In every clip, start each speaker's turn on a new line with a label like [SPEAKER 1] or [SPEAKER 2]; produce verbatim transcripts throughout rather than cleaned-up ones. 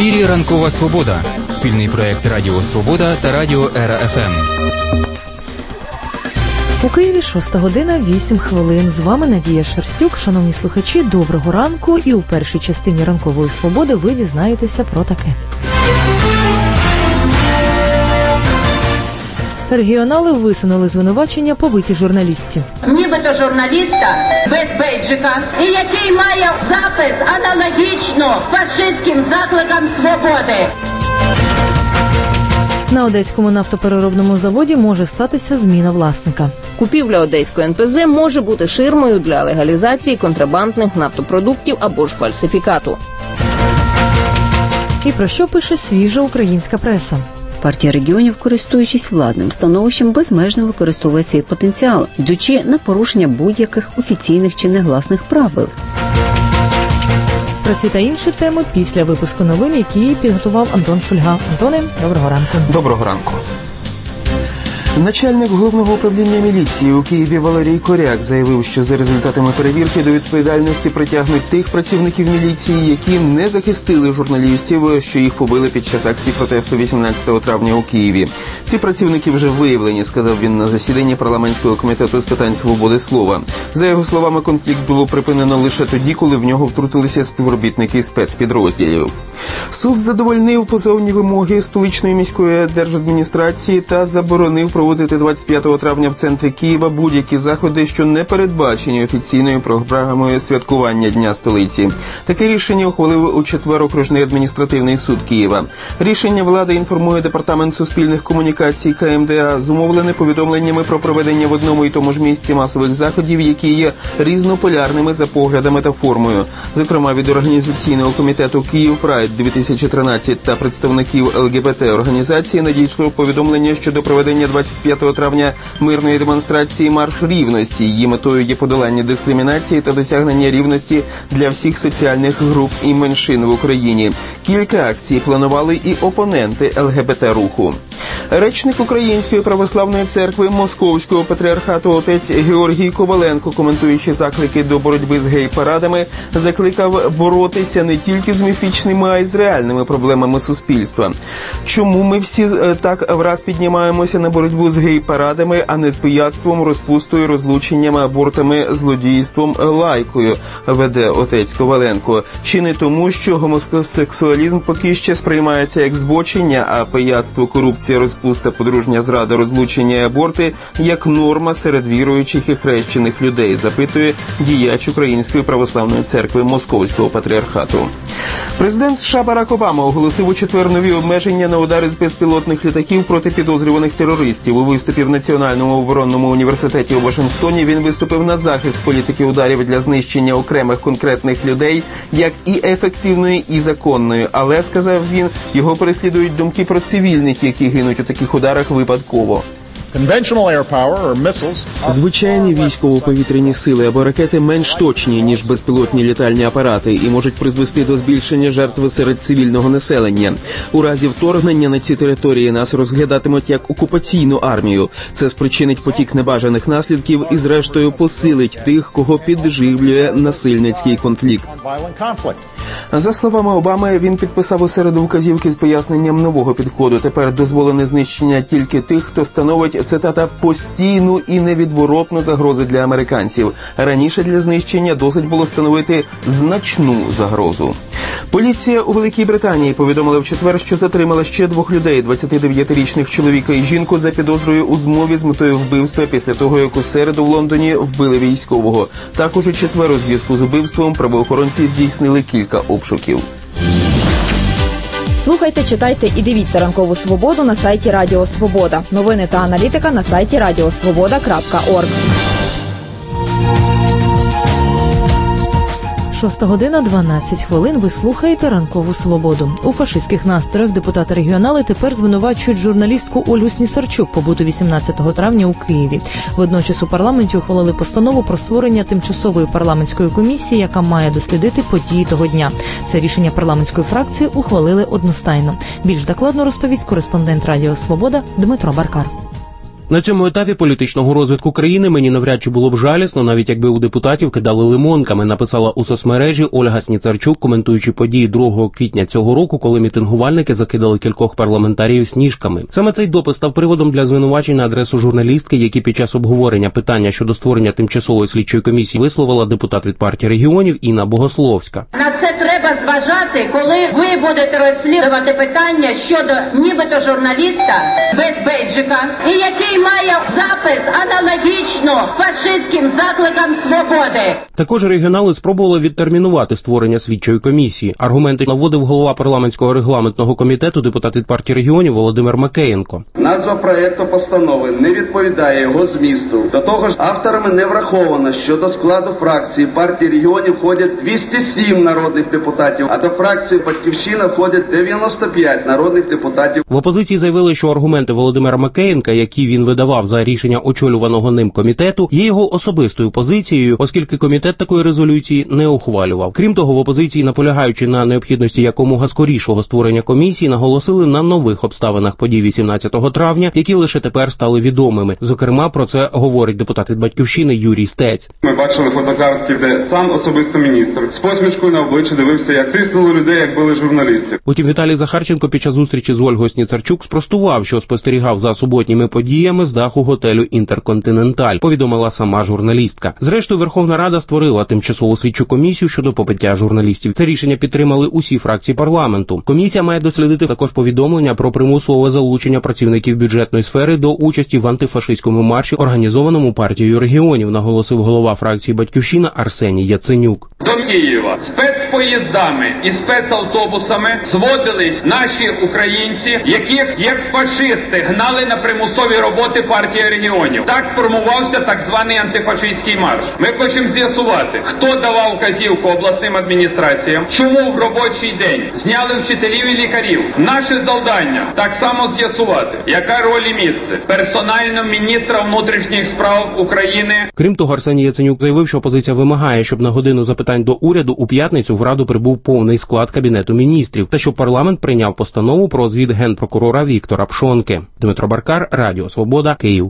[SPEAKER 1] ефірі «Ранкова Свобода» – спільний проєкт Радіо Свобода та Радіо Ера Еф Ем.
[SPEAKER 2] У Києві шоста година, вісім хвилин. З вами Надія Шерстюк. Шановні слухачі, доброго ранку. І у першій частині «Ранкової Свободи» ви дізнаєтеся про таке. Регіонали висунули звинувачення побитій журналістці.
[SPEAKER 3] Нібито журналіста без бейджика, і який має запис аналогічно фашистським закликам свободи.
[SPEAKER 2] На Одеському нафтопереробному заводі може статися зміна власника.
[SPEAKER 4] Купівля Одеської ен пе зет може бути ширмою для легалізації контрабандних нафтопродуктів або ж фальсифікату.
[SPEAKER 2] І про що пише свіжа українська преса?
[SPEAKER 5] Партія регіонів, користуючись владним становищем, безмежно використовує свій потенціал, йдучи на порушення будь-яких офіційних чи негласних правил.
[SPEAKER 2] Про ці та інші теми після випуску новин, які підготував Антон Шульга. Антоне, доброго ранку.
[SPEAKER 6] Доброго ранку. Начальник Головного управління міліції у Києві Валерій Коряк заявив, що за результатами перевірки до відповідальності притягнуть тих працівників міліції, які не захистили журналістів, що їх побили під час акції протесту вісімнадцятого травня у Києві. Ці працівники вже виявлені, сказав він на засіданні парламентського комітету з питань свободи слова. За його словами, конфлікт було припинено лише тоді, коли в нього втрутилися співробітники спецпідрозділів. Суд задовольнив позовні вимоги столичної міської держадміністрації та заборонив проводити двадцять п'ятого травня в центрі Києва будь-які заходи, що не передбачені офіційною програмою святкування Дня столиці. Таке рішення ухвалив у четвер окружний адміністративний суд Києва. Рішення влади інформує Департамент суспільних комунікацій Ка Ем Де А, зумовлене повідомленнями про проведення в одному і тому ж місці масових заходів, які є різнополярними за поглядами та формою. Зокрема, від організаційного комітету Київ Прайд дві тисячі тринадцять та представників Ел Ге Бе Те організації надійшло повідомлення щодо проведення двадцять п'ятого травня мирної демонстрації «Марш рівності». Її метою є подолання дискримінації та досягнення рівності для всіх соціальних груп і меншин в Україні. Кілька акцій планували і опоненти Ел Ге Бе Те руху. Речник Української православної церкви Московського патріархату отець Георгій Коваленко, коментуючи заклики до боротьби з гей-парадами, закликав боротися не тільки з міфічними, а й з реальними проблемами суспільства. Чому ми всі так враз піднімаємося на боротьбу з гей-парадами, а не з пияцтвом, розпустою, розлученнями, абортами, злодійством, лайкою, веде отець Коваленко. Чи не тому, що гомосексуалізм поки ще сприймається як збочення, а пияцтво, корупція, розпуста, подружня зрада, розлучення і аборти як норма серед віруючих і хрещених людей, запитує діяч Української православної церкви Московського патріархату. Президент США Барак Обама оголосив у четвер нові обмеження на удари з безпілотних літаків проти підозрюваних терористів. У виступі в Національному оборонному університеті у Вашингтоні він виступив на захист політики ударів для знищення окремих конкретних людей, як і ефективної, і законної. Але, сказав він, його переслідують думки про цивільних, які гинуть у таких ударах випадково. Звичайні військово-повітряні сили або ракети менш точні, ніж безпілотні літальні апарати, і можуть призвести до збільшення жертв серед цивільного населення. У разі вторгнення на ці території нас розглядатимуть як окупаційну армію. Це спричинить потік небажаних наслідків і, зрештою, посилить тих, кого підживлює насильницький конфлікт. За словами Обами, він підписав у середу вказівки з поясненням нового підходу. Тепер дозволене знищення тільки тих, хто становить, цитата, постійну і невідворотну загрозу для американців. Раніше для знищення досить було становити значну загрозу. Поліція у Великій Британії повідомила в четвер, що затримала ще двох людей, двадцятидев'ятирічних чоловіка і жінку, за підозрою у змові з метою вбивства після того, як у середу в Лондоні вбили військового. Також у четвер у зв'язку з убивством правоохоронці здійснили кілька обшуків.
[SPEAKER 7] Слухайте, читайте і дивіться «Ранкову Свободу» на сайті Радіо Свобода. Новини та аналітика на сайті радіосвобода крапка орг.
[SPEAKER 2] шоста година, дванадцять хвилин. Ви слухаєте «Ранкову Свободу». У фашистських настроях депутати-регіонали тепер звинувачують журналістку Олю Снісарчук, побиту вісімнадцятого травня у Києві. Водночас у парламенті ухвалили постанову про створення тимчасової парламентської комісії, яка має дослідити події того дня. Це рішення парламентської фракції ухвалили одностайно. Більш докладно розповість кореспондент Радіо Свобода Дмитро Баркар.
[SPEAKER 8] На цьому етапі політичного розвитку країни мені навряд чи було б жалісно, навіть якби у депутатів кидали лимонками, написала у соцмережі Ольга Сніцарчук, коментуючи події другого квітня цього року, коли мітингувальники закидали кількох парламентарів сніжками. Саме цей допис став приводом для звинувачень на адресу журналістки, які під час обговорення питання щодо створення тимчасової слідчої комісії висловила депутат від партії регіонів Інна Богословська.
[SPEAKER 3] На це треба зважати, коли ви будете розслідувати питання щодо нібито журналіста без бейджика, і який має запис аналогічно фашистським закликам свободи.
[SPEAKER 8] Також регіонали спробували відтермінувати створення слідчої комісії. Аргументи наводив голова парламентського регламентного комітету, депутат від партії регіонів Володимир Макеєнко.
[SPEAKER 9] Назва проєкту постанови не відповідає його змісту. До того ж, авторами не враховано, що до складу фракції партії регіонів входять двісті сім народних депутатів, а до фракції «Батьківщина» входять дев'яносто п'ять народних депутатів.
[SPEAKER 8] В опозиції заявили, що аргументи Володимира Макеєнка, які він видавав за рішення очолюваного ним комітету, є його особистою позицією, оскільки комітет такої резолюції не ухвалював. Крім того, в опозиції, наполягаючи на необхідності якомога скорішого створення комісії, наголосили на нових обставинах подій вісімнадцятого травня, які лише тепер стали відомими. Зокрема, про це говорить депутат від «Батьківщини» Юрій Стець.
[SPEAKER 10] Ми бачили фотокартки, де сам особисто міністр з посмішкою на обличчі дивився, як тиснули людей, як били журналістів.
[SPEAKER 8] Утім, Віталій Захарченко під час зустрічі з Ольгою Сніцарчук спростував, що спостерігав за суботніми подіями з даху готелю «Інтерконтиненталь», повідомила сама журналістка. Зрештою, Верховна Рада створила тимчасову слідчу комісію щодо побиття журналістів. Це рішення підтримали усі фракції парламенту. Комісія має дослідити також повідомлення про примусове залучення працівників бюджетної сфери до участі в антифашистському марші, організованому партією регіонів, наголосив голова фракції «Батьківщина» Арсеній Яценюк.
[SPEAKER 11] До Києва спецпоїздами і спецавтобусами зводились наші українці, яких як фашисти гнали на примусові роботи партії регіонів. Так формувався так званий антифашистський марш. Ми хочемо з'ясувати, хто давав вказівку обласним адміністраціям, чому в робочий день зняли вчителів і лікарів. Наше завдання так само з'ясувати, яка роль і місце персонально міністра внутрішніх справ України.
[SPEAKER 8] Крім того, Арсеній Яценюк заявив, що опозиція вимагає, щоб на годину запитань до уряду у п'ятницю в Раду прибув повний склад Кабінету міністрів та щоб парламент прийняв постанову про звіт генпрокурора Віктора Пшонки. Дмитро Баркар, Радіо Свобода, Київ.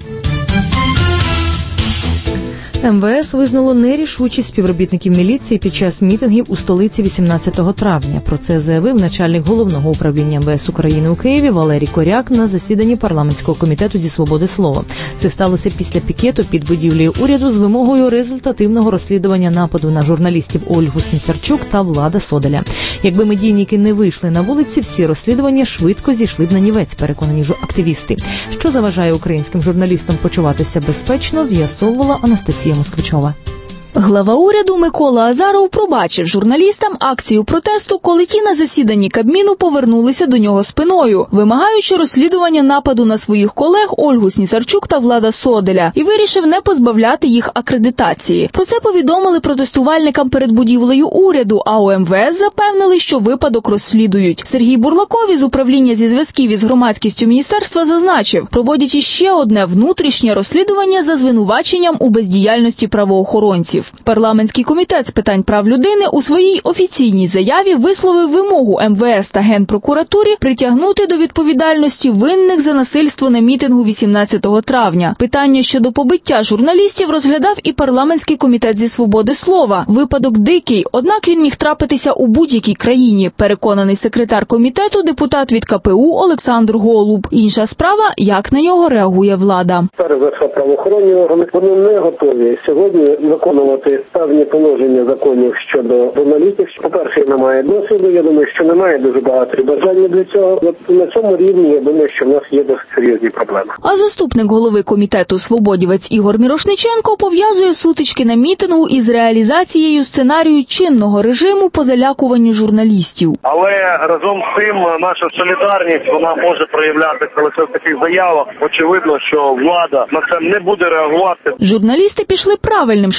[SPEAKER 2] ем ве ес визнало нерішучість співробітників міліції під час мітингів у столиці вісімнадцятого травня. Про це заявив начальник Головного управління ем ве ес України у Києві Валерій Коряк на засіданні парламентського комітету зі свободи слова. Це сталося після пікету під будівлею уряду з вимогою результативного розслідування нападу на журналістів Ольгу Сніцарчук та Влада Соделя. Якби медійники не вийшли на вулиці, всі розслідування швидко зійшли б на нівець, переконані ж активісти. Що заважає українським журналістам почуватися безпечно, з'ясовувала Анастасія Москвичова.
[SPEAKER 12] Глава уряду Микола Азаров пробачив журналістам акцію протесту, коли ті на засіданні Кабміну повернулися до нього спиною, вимагаючи розслідування нападу на своїх колег Ольгу Сніцарчук та Влада Соделя, і вирішив не позбавляти їх акредитації. Про це повідомили протестувальникам перед будівлею уряду, а у ем ве ес запевнили, що випадок розслідують. Сергій Бурлаков із управління зі зв'язків із громадськістю міністерства зазначив, проводять іще одне внутрішнє розслідування за звинуваченням у бездіяльності правоохоронців. Парламентський комітет з питань прав людини у своїй офіційній заяві висловив вимогу ем ве ес та Генпрокуратурі притягнути до відповідальності винних за насильство на мітингу вісімнадцятого травня. Питання щодо побиття журналістів розглядав і парламентський комітет зі свободи слова. Випадок дикий, однак він міг трапитися у будь-якій країні, переконаний секретар комітету, депутат від ка пе у Олександр Голуб. Інша справа, як на нього реагує влада.
[SPEAKER 13] Зараз правоохоронні органи, вони не готові сьогодні виконувати певні положення законів щодо журналістів. По-перше, немає досвіду, я думаю, що немає дуже багато бажання для цього. От на цьому рівні, я думаю, що в нас є досить серйозні проблеми.
[SPEAKER 12] А заступник голови комітету «Свободівець» Ігор Мірошниченко пов'язує сутички на мітингу із реалізацією сценарію чинного режиму по залякуванню журналістів.
[SPEAKER 14] Але разом з тим наша солідарність, вона може проявлятися лише в таких заявах. Очевидно, що влада на це не буде реагувати.
[SPEAKER 12] Журналісти пішли правильним шляхом.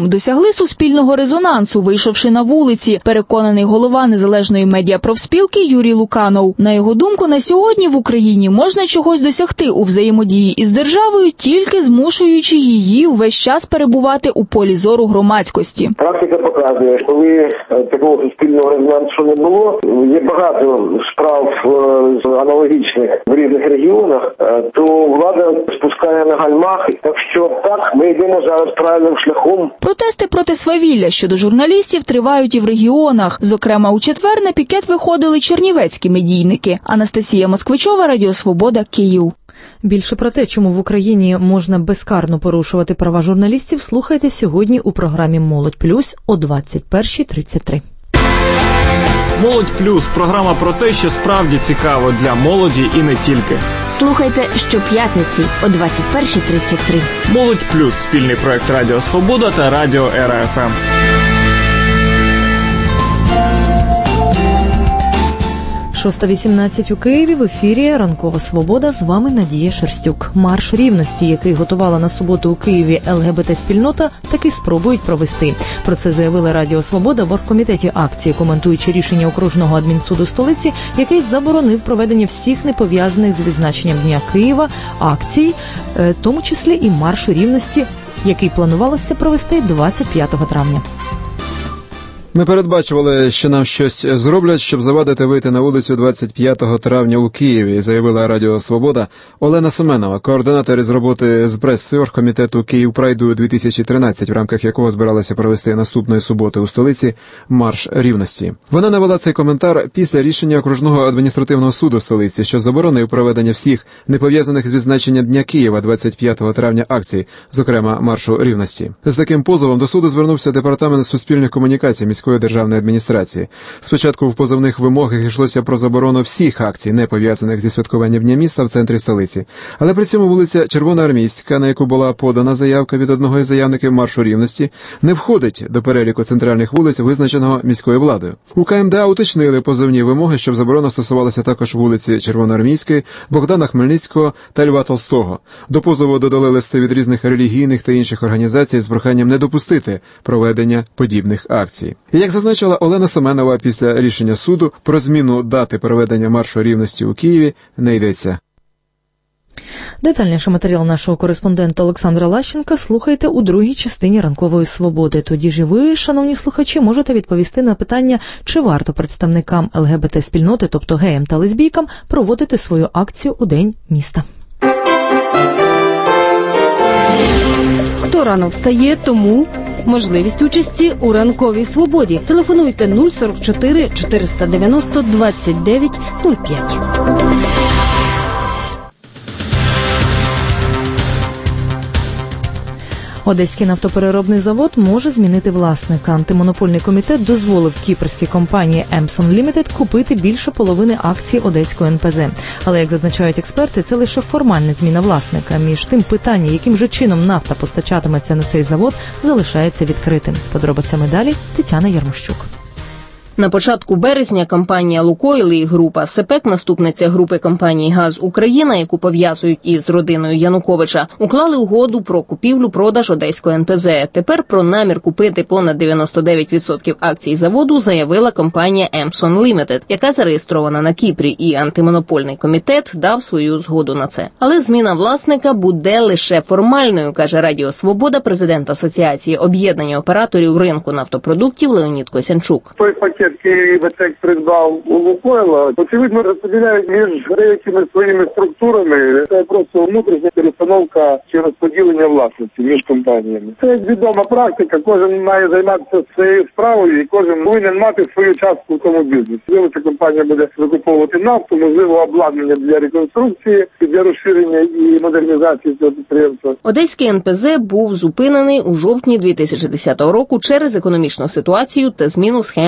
[SPEAKER 12] журналістам, досягли суспільного резонансу, вийшовши на вулиці, переконаний голова незалежної медіапрофспілки Юрій Луканов. На його думку, на сьогодні в Україні можна чогось досягти у взаємодії із державою, тільки змушуючи її увесь час перебувати у полі зору громадськості.
[SPEAKER 13] Практика показує, коли такого суспільного резонансу не було, є багато справ аналогічних в різних регіонах, то влада спускає на гальмах. Так що так, ми йдемо зараз правильним шляхом.
[SPEAKER 12] Протести проти свавілля щодо журналістів тривають і в регіонах. Зокрема, у четвер на пікет виходили чернівецькі медійники. Анастасія Москвичова, Радіо Свобода, Київ.
[SPEAKER 2] Більше про те, чому в Україні можна безкарно порушувати права журналістів, слухайте сьогодні у програмі «Молодь плюс» о двадцять перша тридцять три.
[SPEAKER 15] «Молодь плюс» – програма про те, що справді цікаво для молоді і не тільки.
[SPEAKER 16] Слухайте щоп'ятниці о двадцять перша тридцять три.
[SPEAKER 15] «Молодь плюс» – спільний проект Радіо Свобода та Радіо Ера Еф Ем.
[SPEAKER 2] шоста вісімнадцять у Києві, в ефірі «Ранкова Свобода», з вами Надія Шерстюк. Марш рівності, який готувала на суботу у Києві ел ге бе те-спільнота, таки спробують провести. Про це заявила Радіо Свобода в оргкомітеті акції, коментуючи рішення окружного адмінсуду столиці, який заборонив проведення всіх непов'язаних з відзначенням Дня Києва акцій, в тому числі і маршу рівності, який планувалося провести двадцять п'ятого травня.
[SPEAKER 17] Ми передбачували, що нам щось зроблять, щоб завадити вийти на вулицю двадцять п'ятого травня у Києві, заявила Радіо Свобода Олена Семенова, координатор із роботи з преси оргкомітету Київпрайду дві тисячі тринадцять, в рамках якого збиралися провести наступної суботи у столиці марш рівності. Вона навела цей коментар після рішення окружного адміністративного суду столиці, що заборонив проведення всіх непов'язаних з відзначенням Дня Києва двадцять п'ятого травня акцій, зокрема маршу рівності. З таким позовом до суду звернувся департамент суспільних комунікацій міської державної адміністрації. Спочатку в позовних вимогах йшлося про заборону всіх акцій, не пов'язаних зі святкуванням Дня міста в центрі столиці. Але при цьому вулиця Червоноармійська, на яку була подана заявка від одного із заявників маршу рівності, не входить до переліку центральних вулиць, визначеного міською владою. У ка ем де а уточнили позовні вимоги, щоб заборона стосувалася також вулиці Червоноармійської, Богдана Хмельницького та Льва Толстого. До позову додали листи від різних релігійних та інших організацій з проханням не допустити проведення подібних акцій. Як зазначила Олена Семенова, після рішення суду про зміну дати проведення маршу рівності у Києві не йдеться.
[SPEAKER 2] Детальніше матеріал нашого кореспондента Олександра Лащенка слухайте у другій частині «Ранкової свободи». Тоді ж і ви, шановні слухачі, можете відповісти на питання, чи варто представникам ел ге бе те-спільноти, тобто геям та лесбійкам, проводити свою акцію у День міста.
[SPEAKER 18] Хто рано встає, тому можливість участі у «Ранковій свободі». Телефонуйте нуль сорок чотири чотириста дев'яносто двадцять дев'ять нуль п'ять.
[SPEAKER 2] Одеський нафтопереробний завод може змінити власника. Антимонопольний комітет дозволив кіпрській компанії Емсон Лімітед купити більше половини акцій Одеського ен пе зет. Але, як зазначають експерти, це лише формальна зміна власника. Між тим, питання, яким же чином нафта постачатиметься на цей завод, залишається відкритим. З подробицями далі Тетяна Ярмощук.
[SPEAKER 4] На початку березня компанія «Лукойл» і група «СЕПЕК», наступниця групи компанії «Газ Україна», яку пов'язують із родиною Януковича, уклали угоду про купівлю-продаж Одеського ен пе зет. Тепер про намір купити понад дев'яносто дев'ять відсотків акцій заводу заявила компанія «Емсон Лімітед», яка зареєстрована на Кіпрі, і антимонопольний комітет дав свою згоду на це. Але зміна власника буде лише формальною, каже Радіо Свобода президент Асоціації об'єднання операторів ринку нафтопродуктів Леонід Косянчук.
[SPEAKER 14] Той пакет, який ВТЕК придбав у «Лукойла», очевидно, розподіляють між деякими своїми структурами. Це просто внутрішня перестановка чи розподілення власності між компаніями. Це відома практика. Кожен має займатися своєю справою і кожен повинен мати свою частку в тому бізнесі. Можливо, ця компанія буде закуповувати нафту, можливо, обладнання для реконструкції, для розширення і модернізації цього підприємства.
[SPEAKER 4] Одеський ен пе зет був зупинений у жовтні дві тисячі десятого року через економічну ситуацію та зміну схем поставок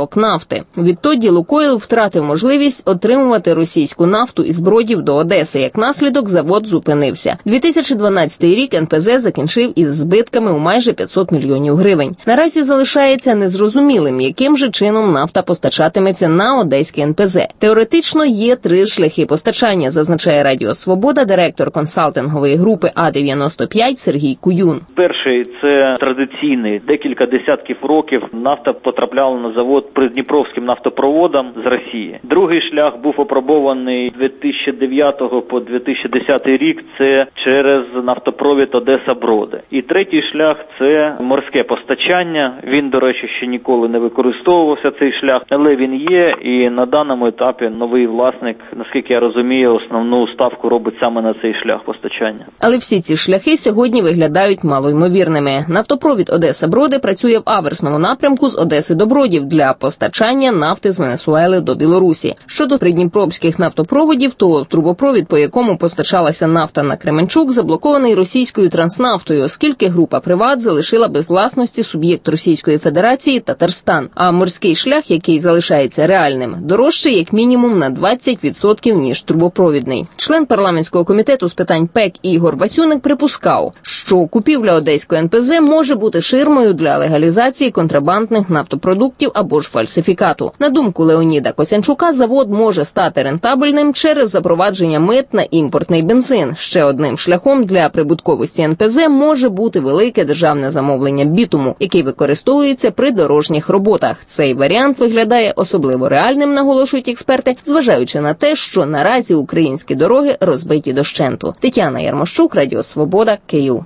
[SPEAKER 4] поставок нафти. Відтоді «Лукойл» втратив можливість отримувати російську нафту із Бродів до Одеси. Як наслідок, завод зупинився. дві тисячі дванадцятий рік ен пе зет закінчив із збитками у майже п'ятсот мільйонів гривень. Наразі залишається незрозумілим, яким же чином нафта постачатиметься на одеське ен пе зет. Теоретично є три шляхи постачання, зазначає Радіо Свобода директор консалтингової групи А дев'яносто п'ять Сергій Куюн.
[SPEAKER 19] Перший – це традиційний. Декілька десятків років нафта потрапляла на завод Придніпровським нафтопроводом з Росії. Другий шлях був опробований з дві тисячі дев'ятого по дві тисячі десятий рік. Це через нафтопровід Одеса-Броди. І третій шлях – це морське постачання. Він, до речі, ще ніколи не використовувався цей шлях, але він є, і на даному етапі новий власник, наскільки я розумію, основну ставку робить саме на цей шлях постачання.
[SPEAKER 4] Але всі ці шляхи сьогодні виглядають малоймовірними. Нафтопровід Одеса-Броди працює в аверсному напрямку з Одеси до Бродів для постачання нафти з Венесуели до Білорусі. Щодо придніпровських нафтопроводів, то трубопровід, по якому постачалася нафта на Кременчук, заблокований російською транснавтою, оскільки група «Приват» залишила без власності суб'єкт Російської Федерації Татарстан, а морський шлях, який залишається реальним, дорожчий як мінімум на двадцять відсотків, ніж трубопровідний. Член парламентського комітету з питань ПЕК Ігор Васюник припускав, що купівля одеської ен пе зет може бути ширмою для легалізації контрабандних нафтопродуктів або ж фальсифікату. На думку Леоніда Косянчука, завод може стати рентабельним через запровадження мит на імпортний бензин. Ще одним шляхом для прибутковості ен пе зет може бути велике державне замовлення бітуму, який використовується при дорожніх роботах. Цей варіант виглядає особливо реальним, наголошують експерти, зважаючи на те, що наразі українські дороги розбиті дощенту. Тетяна Ярмощук, Радіо Свобода, Київ.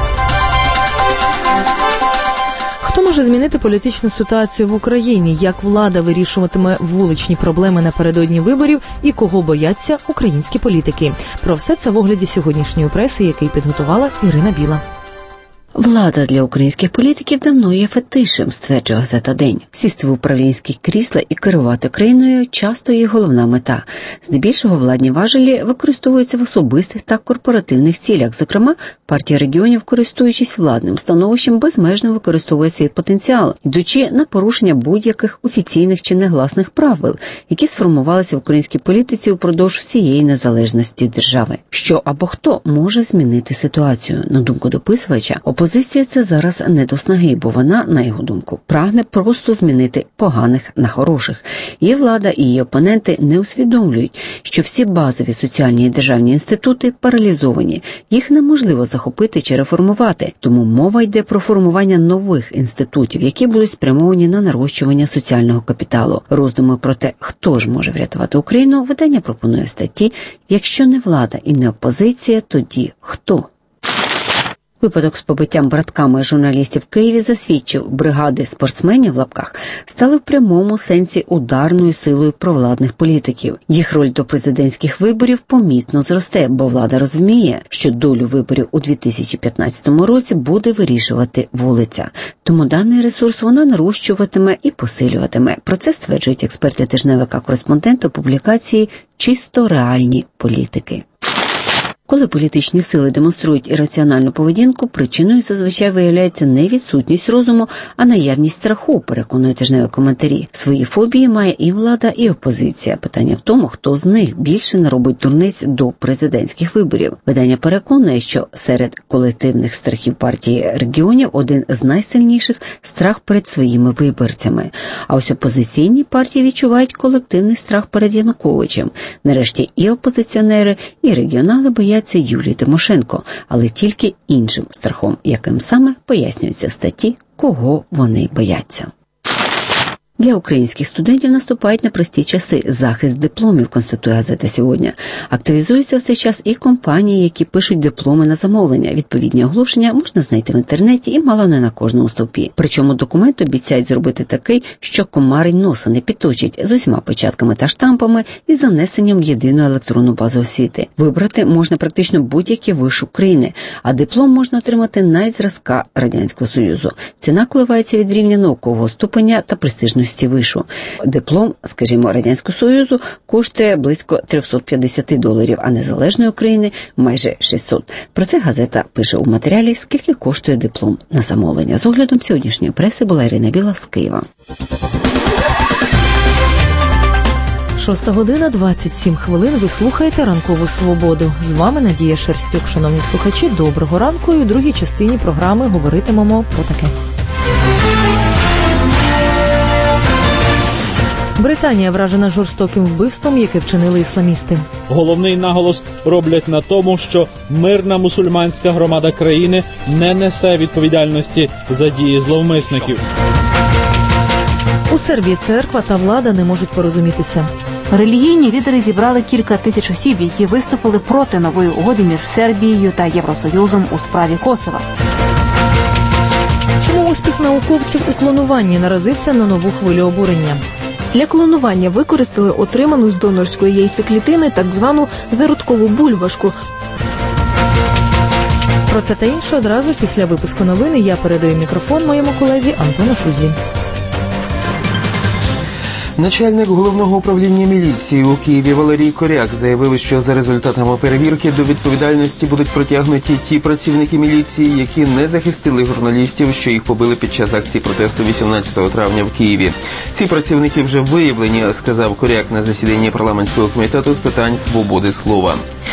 [SPEAKER 2] Хто може змінити політичну ситуацію в Україні? Як влада вирішуватиме вуличні проблеми напередодні виборів? І кого бояться українські політики? Про все це в огляді сьогоднішньої преси, який підготувала Ірина Біла.
[SPEAKER 5] Влада для українських політиків давно є фетишем, стверджує газета «День». Сісти в управлінські крісла і керувати країною часто є головна мета. Здебільшого владні важелі використовуються в особистих та корпоративних цілях. Зокрема, партія регіонів, користуючись владним становищем, безмежно використовує свій потенціал, йдучи на порушення будь-яких офіційних чи негласних правил, які сформувалися в українській політиці упродовж всієї незалежності держави. Що або хто може змінити ситуацію? На думку дописувача, опозиція – це зараз не до снаги, бо вона, на його думку, прагне просто змінити поганих на хороших. Її влада і її опоненти не усвідомлюють, що всі базові соціальні і державні інститути паралізовані. Їх неможливо захопити чи реформувати. Тому мова йде про формування нових інститутів, які будуть спрямовані на нарощування соціального капіталу. Роздуми про те, хто ж може врятувати Україну, видання пропонує в статті «Якщо не влада і не опозиція, тоді хто?». Випадок з побиттям братками журналістів в Києві засвідчив, бригади спортсменів в лапках стали в прямому сенсі ударною силою провладних політиків. Їх роль до президентських виборів помітно зросте, бо влада розуміє, що долю виборів у дві тисячі п'ятнадцятому році буде вирішувати вулиця. Тому даний ресурс вона нарощуватиме і посилюватиме. Про це стверджують експерти тижневика «Кореспондент» у публікації «Чисто реальні політики». Коли політичні сили демонструють ірраціональну поведінку, причиною зазвичай виявляється не відсутність розуму, а наявність страху, переконує тижневі коментарі. Свої фобії має і влада, і опозиція. Питання в тому, хто з них більше наробить дурниць до президентських виборів. Видання переконує, що серед колективних страхів партії регіонів один з найсильніших – страх перед своїми виборцями. А ось опозиційні партії відчувають колективний страх перед Януковичем. Нарешті і опозиціонери, і регіонали бояться Юлії Тимошенко, але тільки іншим страхом, яким саме пояснюється в статті, кого вони бояться. Для українських студентів наступають непрості часи. Захист дипломів, констатує газета «Сьогодні». Активізуються в цей час і компанії, які пишуть дипломи на замовлення. Відповідні оголошення можна знайти в інтернеті і мало не на кожному стовпі. Причому документ обіцяють зробити такий, що комарень носа не підточить, з усіма печатками та штампами і занесенням в єдину електронну базу освіти. Вибрати можна практично будь-який виш України, а диплом можна отримати на зразка Радянського Союзу. Ціна коливається від рівня наукового ступеня та престижної спеціальності вишу. Диплом, скажімо, Радянського Союзу коштує близько триста п'ятдесят доларів, а Незалежної України – майже шістсот. Про це газета пише у матеріалі, скільки коштує диплом на замовлення. З оглядом сьогоднішньої преси була Ірина Біла з Києва.
[SPEAKER 2] Шоста година, двадцять сім хвилин. Ви слухаєте «Ранкову свободу». З вами Надія Шерстюк. Шановні слухачі, доброго ранку. І у другій частині програми говоритимемо про таке. Британія вражена жорстоким вбивством, яке вчинили ісламісти.
[SPEAKER 20] Головний наголос роблять на тому, що мирна мусульманська громада країни не несе відповідальності за дії зловмисників.
[SPEAKER 2] У Сербії церква та влада не можуть порозумітися.
[SPEAKER 21] Релігійні лідери зібрали кілька тисяч осіб, які виступили проти нової угоди між Сербією та Євросоюзом у справі Косова.
[SPEAKER 2] Чому успіх науковців у клонуванні наразився на нову хвилю обурення?
[SPEAKER 22] Для клонування використали отриману з донорської яйцеклітини так звану зародкову бульбашку.
[SPEAKER 2] Про це та інше одразу після випуску новини я передаю мікрофон моєму колезі Антону Шузі.
[SPEAKER 6] Начальник головного управління міліції у Києві Валерій Коряк заявив, що за результатами перевірки до відповідальності будуть притягнуті ті працівники міліції, які не захистили журналістів, що їх побили під час акції протесту вісімнадцятого травня в Києві. Ці працівники вже виявлені, сказав Коряк на засіданні парламентського комітету з питань свободи слова.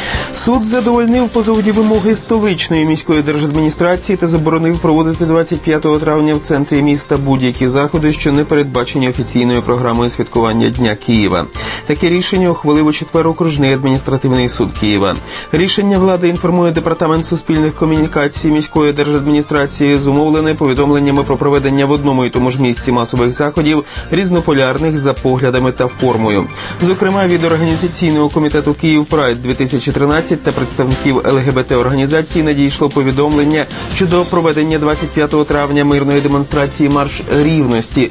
[SPEAKER 6] Суд задовольнив позовні вимоги столичної міської держадміністрації та заборонив проводити двадцять п'ятого травня в центрі міста будь-які заходи, що не передбачені офіційною програмою святкування Дня Києва. Таке рішення ухвалив у четвер окружний адміністративний суд Києва. Рішення влади інформує Департамент суспільних комунікацій міської держадміністрації, зумовлене повідомленнями про проведення в одному і тому ж місці масових заходів, різнополярних за поглядами та формою. Зокрема, від Організаційного комітету Київ Прайд дві тисячі тринадцять та представників ел ге бе те-організацій надійшло повідомлення щодо проведення двадцять п'ятого травня мирної демонстрації «Марш рівності».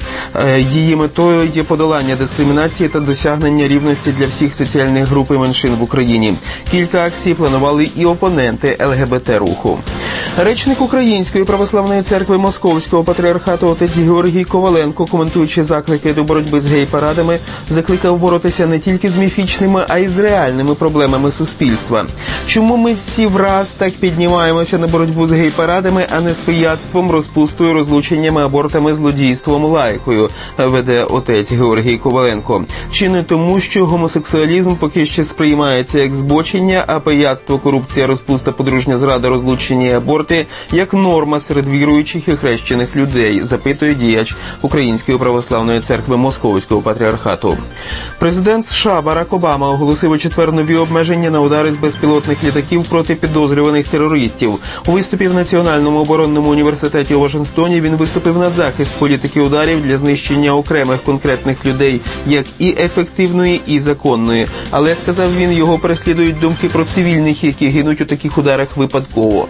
[SPEAKER 6] Її метою є подолання дискримінації та досягнення рівності для всіх соціальних груп і меншин в Україні. Кілька акцій планували і опоненти ел ге бе те-руху. Речник Української православної церкви Московського патріархату отець Георгій Коваленко, коментуючи заклики до боротьби з гей-парадами, закликав боротися не тільки з міфічними, а й з реальними проблемами суспільства. Чому ми всі враз так піднімаємося на боротьбу з гей-парадами, а не з пияцтвом, розпустою, розлученнями, абортами, злодійством, лайкою, веде отець Георгій Коваленко. Чи не тому, що гомосексуалізм поки ще сприймається як збочення, а пияцтво, корупція, розпуста, подружня зрада, розлучення і аборти як норма серед віруючих і хрещених людей, запитує діяч Української православної церкви Московського патріархату. Президент США Барак Обама оголосив у четвер нові обмеження на удари з безпілотних літаків проти підозрюваних терористів. У виступі в Національному оборонному університеті у Вашингтоні він виступив на захист політики ударів для знищення окремих конкретних людей, як і ефективної, і законної. Але, сказав він, його переслідують думки про цивільних, які гинуть у таких ударах випадково.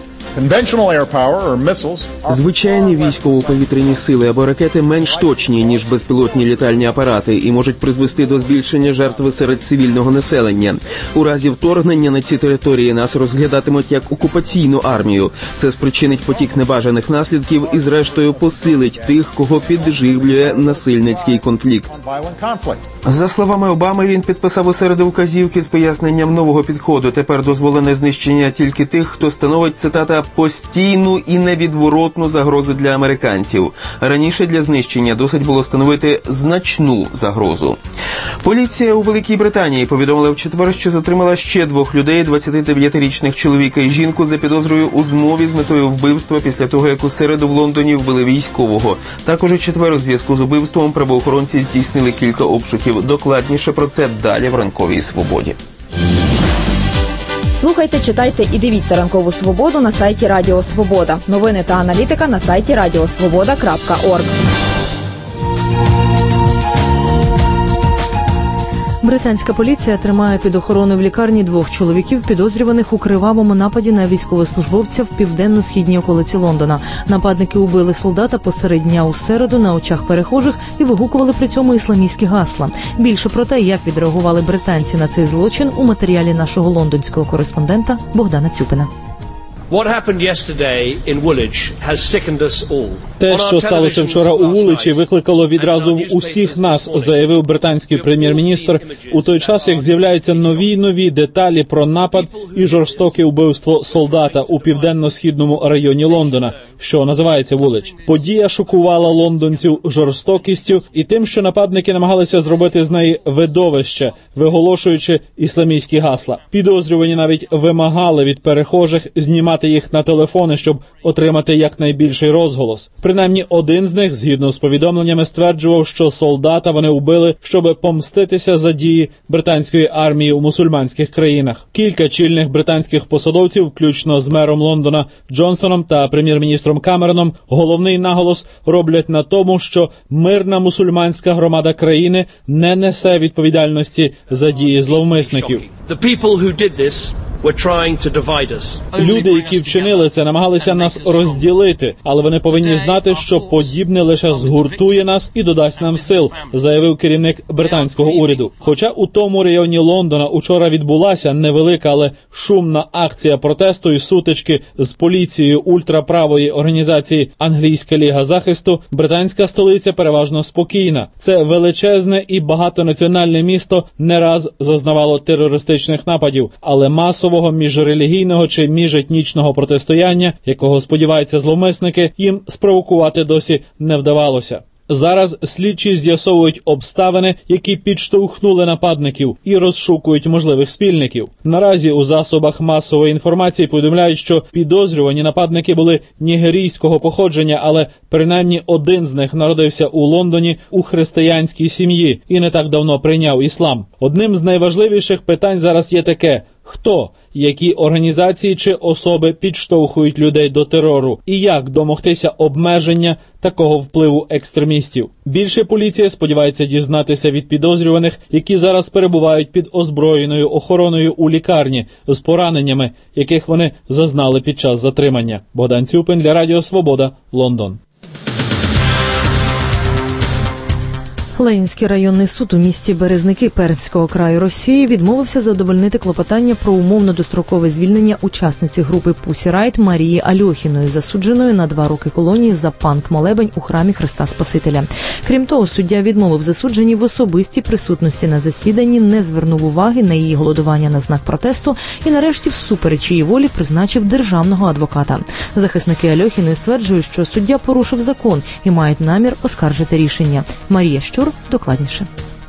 [SPEAKER 6] Звичайні військово-повітряні сили або ракети менш точні, ніж безпілотні літальні апарати, і можуть призвести до збільшення жертв серед цивільного населення. У разі вторгнення на ці території нас розглядатимуть як окупаційну армію. Це спричинить потік небажаних наслідків і, зрештою, посилить тих, кого підживлює насильницький конфлікт. За словами Обами, він підписав у середу вказівки з поясненням нового підходу. Тепер дозволене знищення тільки тих, хто становить, цитата, постійну і невідворотну загрозу для американців. Раніше для знищення досить було становити значну загрозу. Поліція у Великій Британії повідомила в четвер, що затримала ще двох людей, двадцятидев'ятирічних чоловіка і жінку, за підозрою у змові з метою вбивства після того, як у середу в Лондоні вбили військового. Також у четвер у зв'язку з убивством правоохоронці здійснили кілька обшуків. Докладніше про це далі в «Ранковій свободі».
[SPEAKER 7] Слухайте, читайте і дивіться «Ранкову свободу» на сайті Радіо Свобода. Новини та аналітика на сайті радіосвобода крапка орг.
[SPEAKER 2] Британська поліція тримає під охороною в лікарні двох чоловіків, підозрюваних у кривавому нападі на військовослужбовця в південно-східній околиці Лондона. Нападники убили солдата посеред дня у середу на очах перехожих і вигукували при цьому ісламістські гасла. Більше про те, як відреагували британці на цей злочин, у матеріалі нашого лондонського кореспондента Богдана Цюпина.
[SPEAKER 20] Те, що сталося вчора у Вуличі, викликало відразу в усіх нас, заявив британський прем'єр-міністр, у той час, як з'являються нові нові деталі про напад і жорстоке вбивство солдата у південно-східному районі Лондона, що називається Вулич. Подія шокувала лондонців жорстокістю і тим, що нападники намагалися зробити з неї видовище, виголошуючи ісламістські гасла. Підозрювані навіть вимагали від перехожих знімати їх на телефони, щоб отримати якнайбільший розголос. Принаймні один з них, згідно з повідомленнями, стверджував, що солдата вони вбили, щоб помститися за дії британської армії у мусульманських країнах. Кілька чільних британських посадовців, включно з мером Лондона Джонсоном та прем'єр-міністром Камероном, головний наголос роблять на тому, що мирна мусульманська громада країни не несе відповідальності за дії зловмисників. Люди, які вчинили це, намагалися нас розділити, але вони повинні знати, що подібне лише згуртує нас і додасть нам сил, заявив керівник британського уряду. Хоча у тому районі Лондона учора відбулася невелика, але шумна акція протесту і сутички з поліцією ультраправої організації «Англійська ліга захисту», британська столиця переважно спокійна. Це величезне і багатонаціональне місто не раз зазнавало терористичних нападів, але масово міжрелігійного чи міжетнічного протистояння, якого сподіваються зловмисники, їм спровокувати досі не вдавалося. Зараз слідчі з'ясовують обставини, які підштовхнули нападників, і розшукують можливих спільників. Наразі у засобах масової інформації повідомляють, що підозрювані нападники були нігерійського походження, але принаймні один з них народився у Лондоні у християнській сім'ї і не так давно прийняв іслам. Одним з найважливіших питань зараз є таке: хто, які організації чи особи підштовхують людей до терору і як домогтися обмеження такого впливу екстремістів. Більше поліція сподівається дізнатися від підозрюваних, які зараз перебувають під озброєною охороною у лікарні з пораненнями, яких вони зазнали під час затримання. Богдан Цюпин для Радіо Свобода, Лондон.
[SPEAKER 2] Ленінський районний суд у місті Березники Пермського краю Росії відмовився задовольнити клопотання про умовно дострокове звільнення учасниці групи Pussy Riot Марії Альохіної, засудженої на два роки колонії за панк-молебень у храмі Христа Спасителя. Крім того, суддя відмовив засудженій в особистій присутності на засіданні, не звернув уваги на її голодування на знак протесту і нарешті всупереч її волі призначив державного адвоката. Захисники Альохіної стверджують, що суддя порушив закон і мають намір оскаржити рішення. Марія Щур докладніше.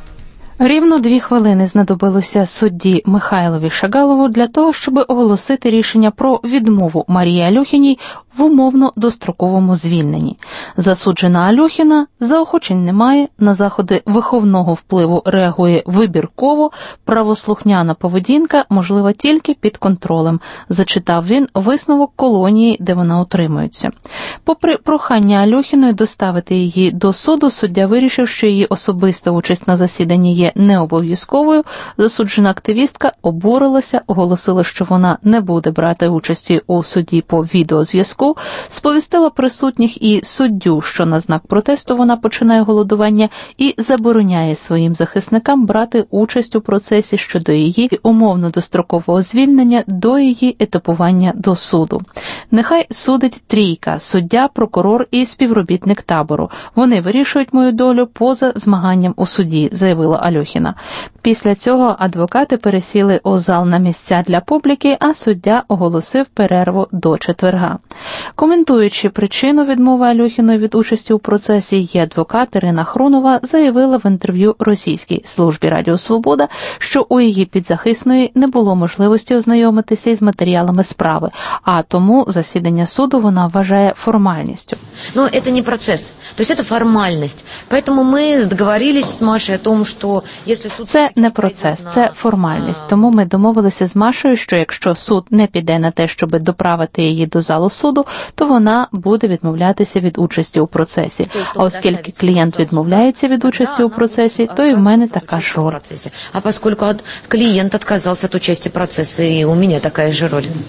[SPEAKER 21] Рівно дві хвилини знадобилося судді Михайлові Шагалову для того, щоб оголосити рішення про відмову Марії Альохіній в умовно-достроковому звільненні. Засуджена Альохіна заохочень немає, на заходи виховного впливу реагує вибірково, правослухняна поведінка можлива тільки під контролем, зачитав він висновок колонії, де вона утримується. Попри прохання Альохіної доставити її до суду, суддя вирішив, що її особиста участь на засіданні є не обов'язковою. Засуджена активістка обурилася, оголосила, що вона не буде брати участі у суді по відеозв'язку, сповістила присутніх і суддю, що на знак протесту вона починає голодування і забороняє своїм захисникам брати участь у процесі щодо її умовно-дострокового звільнення до її етапування до суду. Нехай судить трійка – суддя, прокурор і співробітник табору. Вони вирішують мою долю поза змаганням у суді, заявила Альохіна. Після цього адвокати пересіли у зал на місця для публіки, а суддя оголосив перерву до четверга. Коментуючи причину відмови Альохіної від участі у процесі, її адвокат Ірина Хронова заявила в інтерв'ю російській службі Радіо Свобода, що у її підзахисної не було можливості ознайомитися із матеріалами справи, а тому засідання суду вона вважає формальністю.
[SPEAKER 1] Но це не процес, тобто це формальність. Тому ми договорились з Машею о тому, що якщо суд...
[SPEAKER 21] Це не процес, це формальність. Тому ми домовилися з Машею, що якщо суд не піде на те, щоб доправити її до залу суду, то вона буде відмовлятися від участі у процесі. А оскільки клієнт відмовляється від участі у процесі, то і в мене така ж роль.
[SPEAKER 1] А оскільки клієнт відказався від участі в процесі, і у мене така ж роль.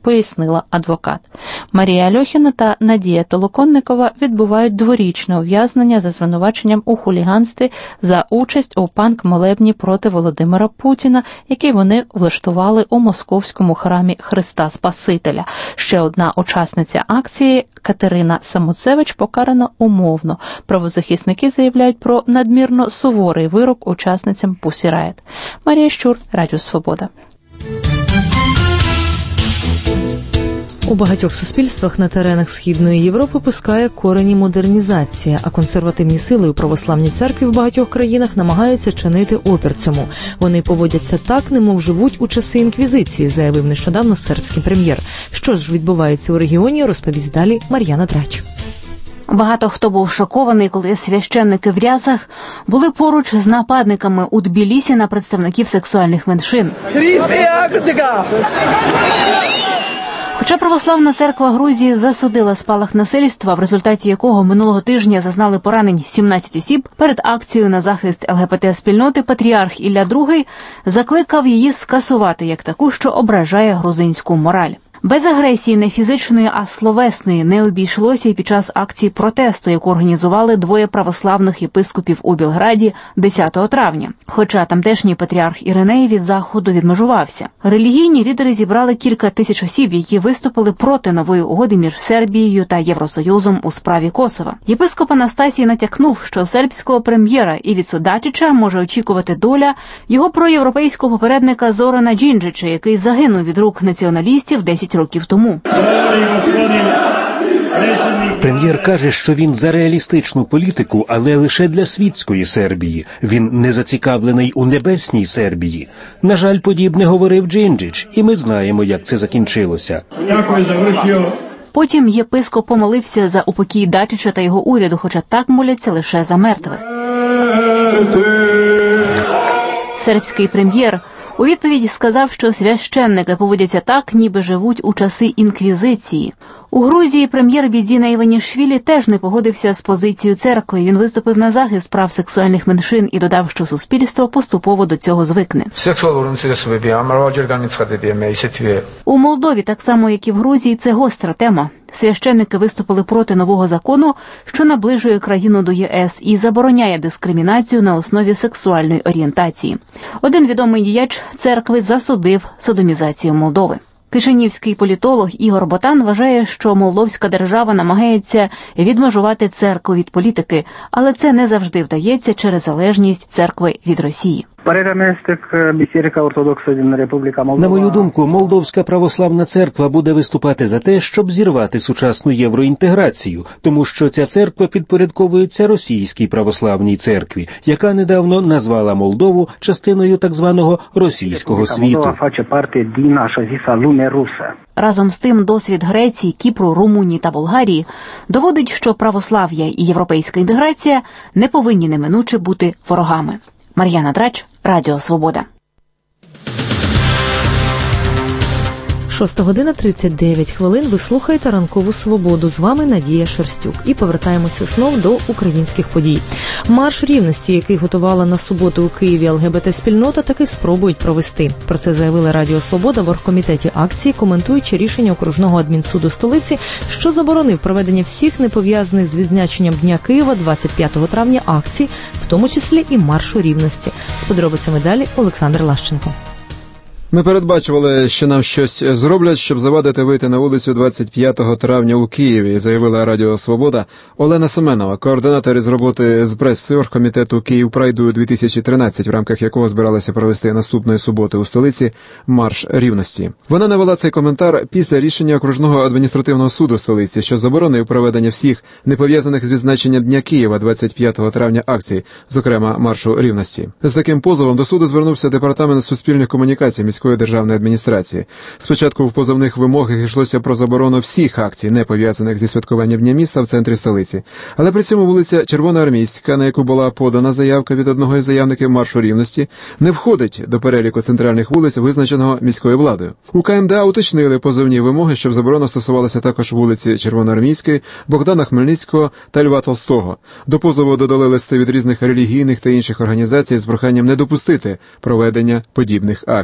[SPEAKER 21] пояснила адвокат. Марія Альохіна та Надія Толоконникова відбувають дворічне ув'язнення за звинуваченням у хуліганстві за участь у панк-молебні проти Володимира Путіна, який вони влаштували у московському храмі Христа Спасителя. Ще одна учасниця акції, Катерина Самуцевич, покарана умовно. Правозахисники заявляють про надмірно суворий вирок учасницям Pussy Riot. Марія Щур, Радіо Свобода.
[SPEAKER 2] У багатьох суспільствах на теренах Східної Європи пускає корені модернізація, а консервативні сили у православній церкві в багатьох країнах намагаються чинити опір цьому. Вони поводяться так, немов живуть у часи інквізиції, заявив нещодавно сербський прем'єр. Що ж відбувається у регіоні, розповість далі Мар'яна Драч.
[SPEAKER 3] Багато хто був шокований, коли священники в рясах були поруч з нападниками у Тбілісі на представників сексуальних меншин. Хоча православна церква Грузії засудила спалах насильства, в результаті якого минулого тижня зазнали поранень сімнадцять осіб, перед акцією на захист ЛГБТ-спільноти патріарх Ілля Другий закликав її скасувати як таку, що ображає грузинську мораль. Без агресії не фізичної, а словесної не обійшлося і під час акції протесту, яку організували двоє православних єпископів у Білграді десятого травня. Хоча тамтешній патріарх Іриней від заходу відмежувався. Релігійні лідери зібрали кілька тисяч осіб, які виступили проти нової угоди між Сербією та Євросоюзом у справі Косова. Єпископ Анастасій натякнув, що сербського прем'єра Івіцу Дачича може очікувати доля його проєвропейського попередника Зорана Джинджича, який загинув від рук націоналістів десять років тому.
[SPEAKER 9] Прем'єр каже, що він за реалістичну політику, але лише для світської Сербії. Він не зацікавлений у небесній Сербії. На жаль, подібне говорив Джинджич, і ми знаємо, як це закінчилося.
[SPEAKER 3] Потім єпископ помолився за упокій Дачича та його уряду, хоча так моляться лише за мертвих. Сербський прем'єр у відповіді сказав, що священники поводяться так, ніби живуть у часи інквізиції. У Грузії прем'єр Бідзіна Іванішвілі теж не погодився з позицією церкви. Він виступив на захист прав сексуальних меншин і додав, що суспільство поступово до цього звикне. У Молдові, так само як і в Грузії, це гостра тема. Священники виступили проти нового закону, що наближує країну до ЄС і забороняє дискримінацію на основі сексуальної орієнтації. Один відомий діяч церкви засудив содомізацію Молдови. Кишинівський політолог Ігор Ботан вважає, що молдовська держава намагається відмежувати церкву від політики, але це не завжди вдається через залежність церкви від Росії.
[SPEAKER 9] На мою думку, Молдовська православна церква буде виступати за те, щоб зірвати сучасну євроінтеграцію, тому що ця церква підпорядковується російській православній церкві, яка недавно назвала Молдову частиною так званого російського світу.
[SPEAKER 3] Разом з тим, досвід Греції, Кіпру, Румунії та Болгарії доводить, що православ'я і європейська інтеграція не повинні неминуче бути ворогами. Мар'яна Драч, Радіо Свобода.
[SPEAKER 2] шоста година тридцять дев'ять хвилин. Ви слухаєте «Ранкову свободу». З вами Надія Шерстюк. І повертаємося знов до українських подій. Марш рівності, який готувала на суботу у Києві ЛГБТ-спільнота, таки спробують провести. Про це заявила Радіо Свобода в оргкомітеті акції, коментуючи рішення окружного адмінсуду столиці, що заборонив проведення всіх непов'язаних з відзначенням Дня Києва двадцять п'ятого травня акцій, в тому числі і маршу рівності. З подробицями далі Олександр Лащенко.
[SPEAKER 17] Ми передбачували, що нам щось зроблять, щоб завадити вийти на вулицю двадцять п'ятого травня у Києві, заявила Радіо Свобода Олена Семенова, координатор із роботи з преси оргкомітету Київпрайду дві тисячі тринадцять, в рамках якого збиралися провести наступної суботи у столиці марш рівності. Вона навела цей коментар після рішення окружного адміністративного суду столиці, що заборонив проведення всіх непов'язаних з відзначенням Дня Києва двадцять п'ятого травня акцій, зокрема маршу рівності. З таким позовом до суду звернувся департамент суспільних комунікацій міської державної адміністрації. Спочатку в позовних вимогах йшлося про заборону всіх акцій, не пов'язаних зі святкуванням Дня міста в центрі столиці. Але при цьому вулиця Червоноармійська, на яку була подана заявка від одного із заявників маршу рівності, не входить до переліку центральних вулиць, визначеного міською владою. У КМДА уточнили позовні вимоги, щоб заборона стосувалася також вулиці Червоноармійської, Богдана Хмельницького та Льва Толстого. До позову додали листи від різних релігійних та інших організацій з проханням не допустити проведення подібних акцій.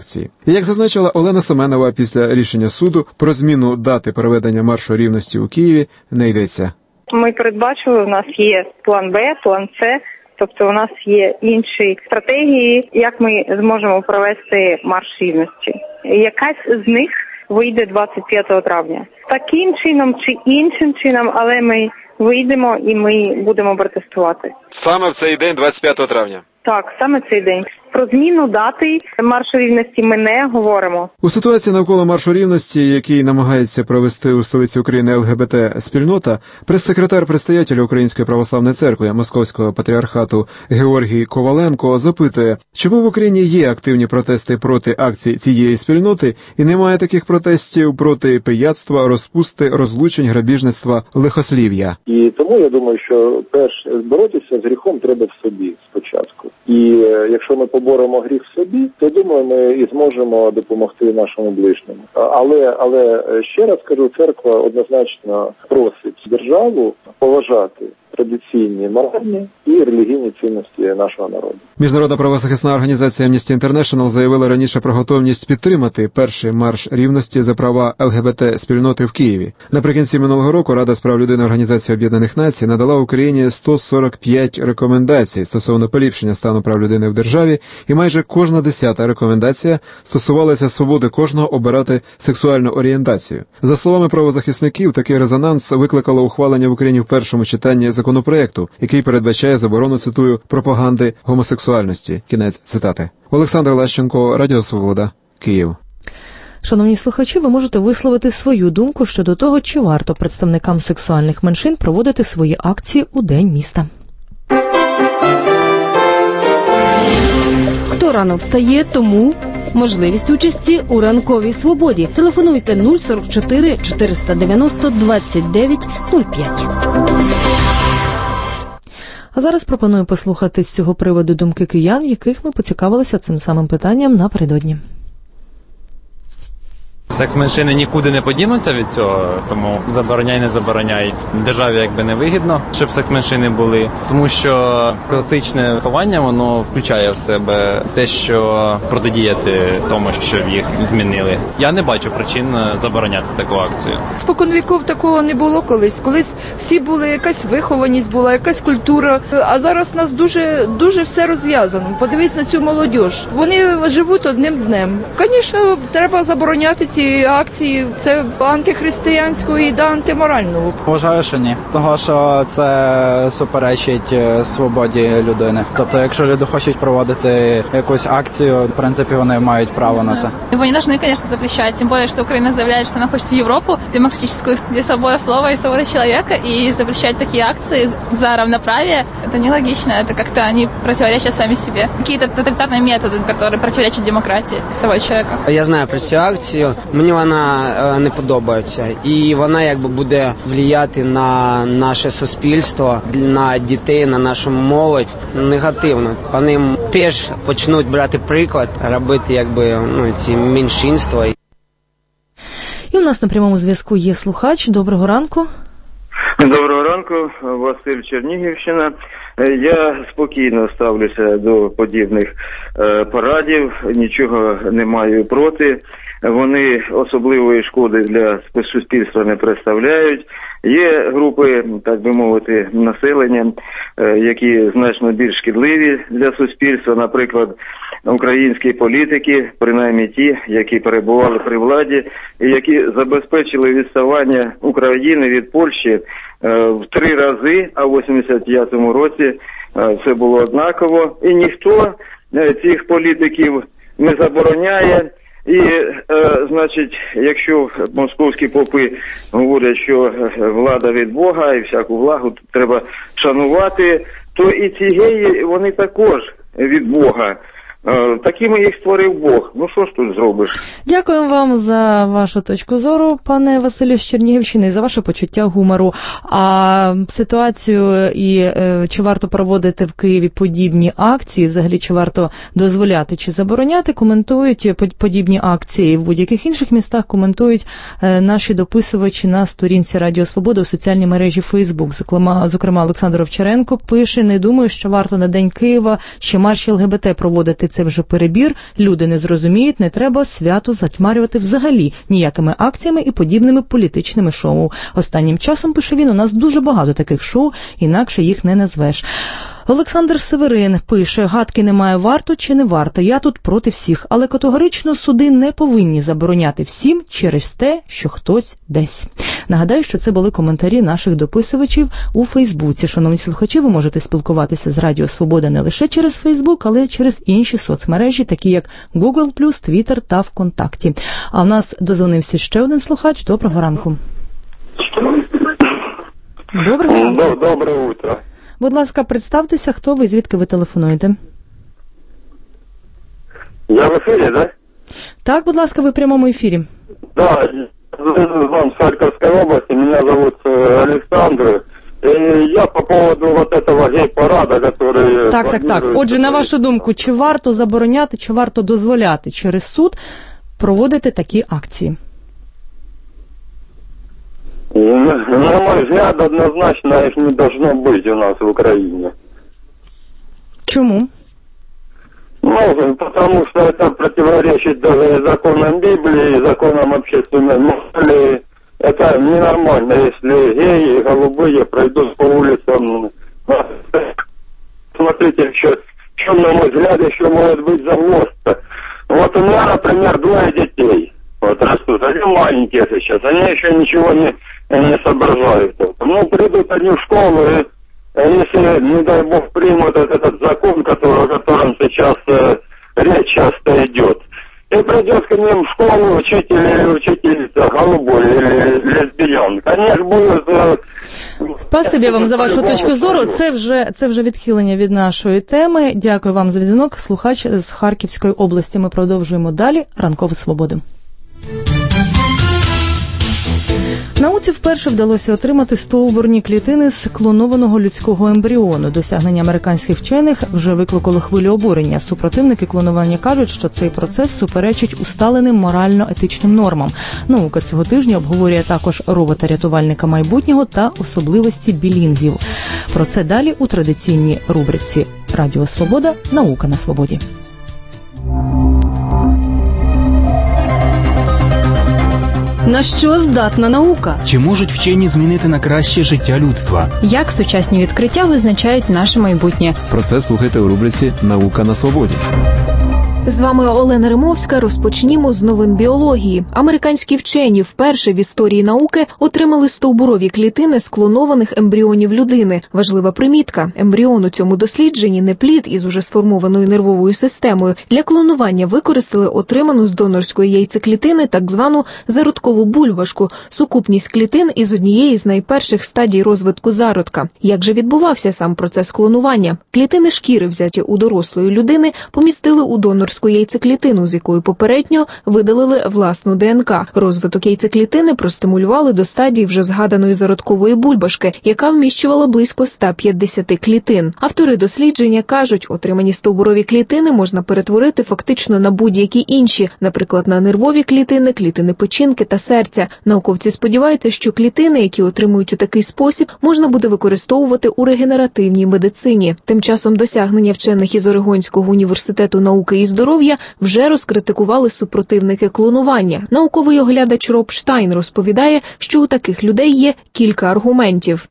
[SPEAKER 17] Як зазначила Олена Семенова після рішення суду, про зміну дати проведення маршу рівності у Києві не йдеться.
[SPEAKER 10] Ми передбачили, у нас є план Б, план С, тобто у нас є інші стратегії, як ми зможемо провести марш рівності. Якась з них вийде двадцять п'ятого травня. Таким чином чи іншим чином, але ми вийдемо і ми будемо протестувати.
[SPEAKER 17] Саме в цей день, двадцять п'ятого травня?
[SPEAKER 10] Так, саме цей день. Про зміну дати маршу рівності ми не говоримо.
[SPEAKER 17] У ситуації навколо маршу рівності, який намагається провести у столиці України ЛГБТ-спільнота, прес-секретар-предстоятель Української православної церкви Московського патріархату Георгій Коваленко запитує, чому в Україні є активні протести проти акцій цієї спільноти і немає таких протестів проти пияцтва, розпусти, розлучень, грабіжництва, лихослів'я.
[SPEAKER 11] І тому я думаю, що перш боротися з гріхом треба в собі спочатку. І якщо ми поборемо гріх в собі, то, думаю, ми і зможемо допомогти нашому ближньому. Але, але ще раз кажу, церква однозначно просить державу поважати традиційні, моральні і релігійні цінності нашого народу.
[SPEAKER 17] Міжнародна правозахисна організація Amnesty International заявила раніше про готовність підтримати перший марш рівності за права ЛГБТ-спільноти в Києві. Наприкінці минулого року Рада з прав людини Організації Об'єднаних Націй надала Україні сто сорок п'ять рекомендацій стосовно поліпшення стану прав людини в державі, і майже кожна десята рекомендація стосувалася свободи кожного обирати сексуальну орієнтацію. За словами правозахисників, такий резонанс викликало ухвалення в Україні в першому читанні законопроекту, який передбачає заборону, цитую, пропаганди гомосексуальності. Кінець цитати. Олександр Лащенко, Радіо Свобода, Київ.
[SPEAKER 2] Шановні слухачі, ви можете висловити свою думку щодо того, чи варто представникам сексуальних меншин проводити свої акції у День міста.
[SPEAKER 18] Хто рано встає, тому можливість участі у ранковій свободі. Телефонуйте нуль сорок чотири чотириста дев'яносто двадцять дев'ять нуль п'ять.
[SPEAKER 2] А зараз пропоную послухати з цього приводу думки киян, яких ми поцікавилися цим самим питанням напередодні.
[SPEAKER 23] Секс-меншини нікуди не подінуться від цього, тому забороняй, не забороняй. Державі якби не вигідно, щоб секс-меншини були, тому що класичне виховання, воно включає в себе те, що протидіяти тому, щоб їх змінили. Я не бачу причин забороняти таку акцію.
[SPEAKER 24] Спокон віков такого не було колись. Колись всі були, якась вихованість була, якась культура, а зараз у нас дуже, дуже все розв'язано. Подивись на цю молодь. Вони живуть одним днем. Звісно, треба забороняти ці акції, це антихристиянську і антиморальну.
[SPEAKER 25] Вважаю, що ні. Того, що це суперечить свободі людини. Тобто, якщо люди хочуть проводити якусь акцію, в принципі, вони мають право на це.
[SPEAKER 26] Его не должны, конечно, запрещать, тем более, что Украина заявляет, что она хочет в Европу демократическую, где свобода слова и свобода человека, и запрещать такие акции за равноправие, это нелогично, это как-то они противоречат сами себе. Какие-то тоталитарные методы, которые противоречат демократии свободе человека.
[SPEAKER 27] Я знаю про цю акцію, мені вона е, не подобається, і вона якби буде впливати на наше суспільство, на дітей, на нашу молодь негативно. Вони теж почнуть брати приклад, робити якби ну ці меншинства.
[SPEAKER 2] І у нас на прямому зв'язку є слухач. Доброго ранку.
[SPEAKER 28] Доброго ранку, Василь, Чернігівщина. Я спокійно ставлюся до подібних е, парадів, нічого не маю проти. Вони особливої шкоди для суспільства не представляють. Є групи, так би мовити, населення, які значно більш шкідливі для суспільства, наприклад, українські політики, принаймні ті, які перебували при владі, і які забезпечили відставання України від Польщі в три рази, а в вісімдесят п'ятому році це було однаково. І ніхто цих політиків не забороняє. І, е, значить, якщо московські попи говорять, що влада від Бога і всяку влагу треба шанувати, то і ці геї, вони також від Бога. Е, такими їх створив Бог. Ну що ж тут зробиш?
[SPEAKER 2] Дякуємо вам за вашу точку зору, пане Василю з Чернігівщини, і за ваше почуття гумору. А ситуацію і е, чи варто проводити в Києві подібні акції, взагалі чи варто дозволяти чи забороняти, коментують подібні акції в будь-яких інших містах, коментують е, наші дописувачі на сторінці Радіо Свобода у соціальній мережі Фейсбук. Зокрема, зокрема Олександр Овчаренко пише: не думаю, що варто на День Києва ще марші ЛГБТ проводити це вже перебір, люди не зрозуміють, не треба свято затьмарювати взагалі ніякими акціями і подібними політичними шоу. Останнім часом, пише він, у нас дуже багато таких шоу, інакше їх не назвеш. Олександр Северин пише, гадки немає, варто чи не варто, я тут проти всіх, але категорично суди не повинні забороняти всім через те, що хтось десь. Нагадаю, що це були коментарі наших дописувачів у Фейсбуці. Шановні слухачі, ви можете спілкуватися з Радіо Свобода не лише через Фейсбук, але й через інші соцмережі, такі як Google плюс, Twitter та ВКонтакті. А в нас дозвонився ще один слухач. Доброго ранку. Доброго ранку.
[SPEAKER 4] Доброе утро.
[SPEAKER 2] Будь ласка, представтеся, хто ви, звідки ви телефонуєте?
[SPEAKER 4] Я в ефірі, да?
[SPEAKER 2] Так, будь ласка, ви в прямому ефірі.
[SPEAKER 4] Да, вам с Харьковской области, меня зовут Александр. И я по поводу вот этого гей-парада, который...
[SPEAKER 2] Так, так, так. Отже, на вашу думку, чи варто забороняти, чи варто дозволяти через суд проводити такі акції?
[SPEAKER 4] На мой взгляд, однозначно их не должно быть у нас в Украине.
[SPEAKER 2] Чему?
[SPEAKER 4] Ну, потому что это противоречит даже и законам Библии, и законам общественной морали. Это ненормально, если геи, голубые пройдут по улицам. Смотрите, еще, что, на мой взгляд, еще может быть загвоздка. Вот у меня, например, двое детей. Вот растут, они маленькие сейчас, они еще ничего не, не соображают. Ну, придут они в школу, и если, не дай бог, примут этот закон, который, о котором сейчас э, речь часто идет, и придет к ним в школу учитель или учительница голубой или лесбиянка, они же будут... Э,
[SPEAKER 2] Спасибі вам за вашу точку зору. Це вже, це вже відхилення від нашої теми. Дякую вам за дзвінок. Слухач з Харківської області. Ми продовжуємо далі. Ранкову свободу. Науці вперше вдалося отримати стовбурні клітини з клонованого людського ембріону. Досягнення американських вчених вже викликало хвилю обурення. Супротивники клонування кажуть, що цей процес суперечить усталеним морально-етичним нормам. Наука цього тижня обговорює також робота-рятувальника майбутнього та особливості білінгвів. Про це далі у традиційній рубриці «Радіо Свобода. Наука на свободі».
[SPEAKER 18] На що здатна наука?
[SPEAKER 8] Чи можуть вчені змінити на краще життя людства?
[SPEAKER 18] Як сучасні відкриття визначають наше майбутнє?
[SPEAKER 17] Про це слухайте у рубриці «Наука на свободі».
[SPEAKER 22] З вами Олена Римовська. Розпочнімо з новин біології. Американські вчені вперше в історії науки отримали стовбурові клітини з клонованих ембріонів людини. Важлива примітка. Ембріон у цьому дослідженні не плід із уже сформованою нервовою системою. Для клонування використали отриману з донорської яйцеклітини так звану зародкову бульбашку – сукупність клітин із однієї з найперших стадій розвитку зародка. Як же відбувався сам процес клонування? Клітини шкіри, взяті у дорослої людини, помістили у донорську яйцеклітину, з якої попередньо видалили власну ДНК. Розвиток яйцеклітини простимулювали до стадії вже згаданої зародкової бульбашки, яка вміщувала близько ста п'ятдесят клітин. Автори дослідження кажуть, отримані стовбурові клітини можна перетворити фактично на будь-які інші, наприклад, на нервові клітини, клітини печінки та серця. Науковці сподіваються, що клітини, які отримують у такий спосіб, можна буде використовувати у регенеративній медицині. Тим часом досягнення вчених із Орегонського університету науки і здоров'я вже розкритикували супротивники клонування. Науковий оглядач Роб Штайн розповідає, що у таких людей є кілька аргументів.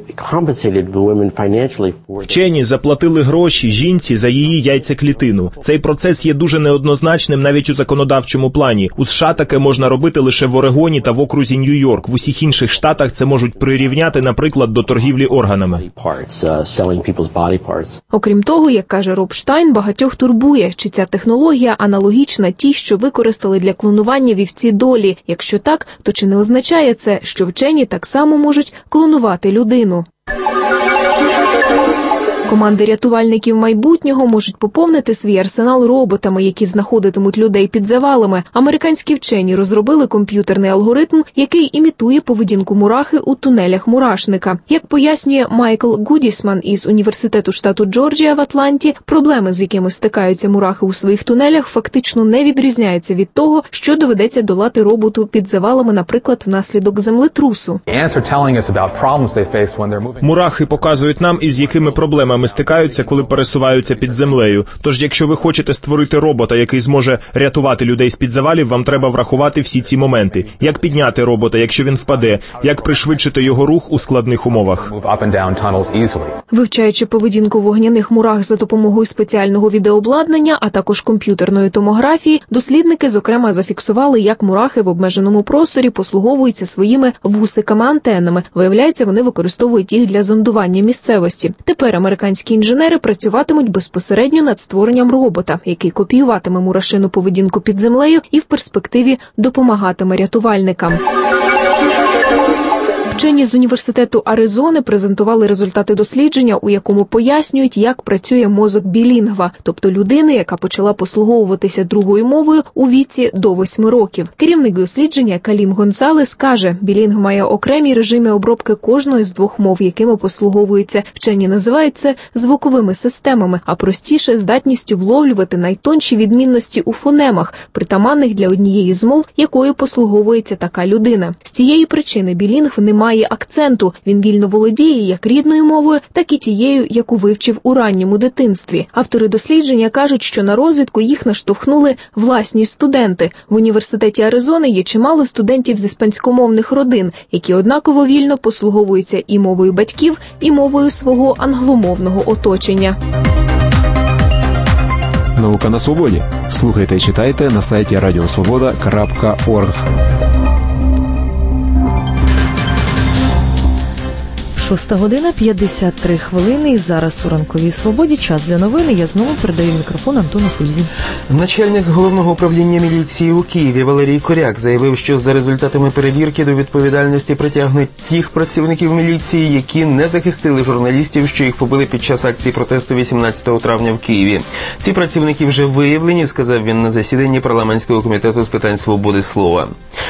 [SPEAKER 12] Вчені заплатили гроші жінці за її яйцеклітину. Цей процес є дуже неоднозначним навіть у законодавчому плані. У США таке можна робити лише в Орегоні та в окрузі Нью-Йорк. В усіх інших штатах це можуть прирівняти, наприклад, до торгівлі органами.
[SPEAKER 22] Окрім того, як каже Роб Штайн, багатьох турбує, чи ця технологія аналогічна тій, що використали для клонування вівці Долі. Якщо так, то чи не означає це, що вчені так само можуть клонувати людину? Команди рятувальників майбутнього можуть поповнити свій арсенал роботами, які знаходитимуть людей під завалами. Американські вчені розробили комп'ютерний алгоритм, який імітує поведінку мурахи у тунелях мурашника. Як пояснює Майкл Гудісман із університету штату Джорджія в Атланті, проблеми, з якими стикаються мурахи у своїх тунелях, фактично не відрізняються від того, що доведеться долати роботу під завалами, наприклад, внаслідок землетрусу.
[SPEAKER 12] Мурахи показують нам, із якими проблемами проблемами стикаються, коли пересуваються під землею. Тож, якщо ви хочете створити робота, який зможе рятувати людей з-під завалів, вам треба врахувати всі ці моменти. Як підняти робота, якщо він впаде? Як пришвидшити його рух у складних умовах?
[SPEAKER 22] Вивчаючи поведінку вогняних мурах за допомогою спеціального відеообладнання, а також комп'ютерної томографії, дослідники, зокрема, зафіксували, як мурахи в обмеженому просторі послуговуються своїми вусиками-антеннами. Виявляється, вони використовують їх для зондування місцевості. Тепер американські інженери працюватимуть безпосередньо над створенням робота, який копіюватиме мурашину поведінку під землею і в перспективі допомагатиме рятувальникам. Вчені з університету Аризони презентували результати дослідження, у якому пояснюють, як працює мозок білінгва, тобто людини, яка почала послуговуватися другою мовою у віці до восьми років. Керівник дослідження Калім Гонсалес каже, білінг має окремі режими обробки кожної з двох мов, якими послуговується. Вчені називають це звуковими системами, а простіше – здатністю вловлювати найтонші відмінності у фонемах, притаманних для однієї з мов, якою послуговується така людина. З цієї причини білінг не має акценту. Він вільно володіє як рідною мовою, так і тією, яку вивчив у ранньому дитинстві. Автори дослідження кажуть, що на розвідку їх наштовхнули власні студенти. В університеті Аризони є чимало студентів з іспанськомовних родин, які однаково вільно послуговуються і мовою батьків, і мовою свого англомовного оточення.
[SPEAKER 17] Наука на свободі. Слухайте і читайте на сайті радіосвобода крапка орг.
[SPEAKER 2] Шоста година, п'ятдесят три хвилини, і зараз у ранковій свободі час для новини. Я знову передаю мікрофон Антону Шульзі.
[SPEAKER 5] Начальник головного управління міліції у Києві Валерій Коряк заявив, що за результатами перевірки до відповідальності притягнуть тих працівників міліції, які не захистили журналістів, що їх побили під час акції протесту вісімнадцятого травня в Києві. Ці працівники вже виявлені, сказав він на засіданні парламентського комітету з питань свободи слова.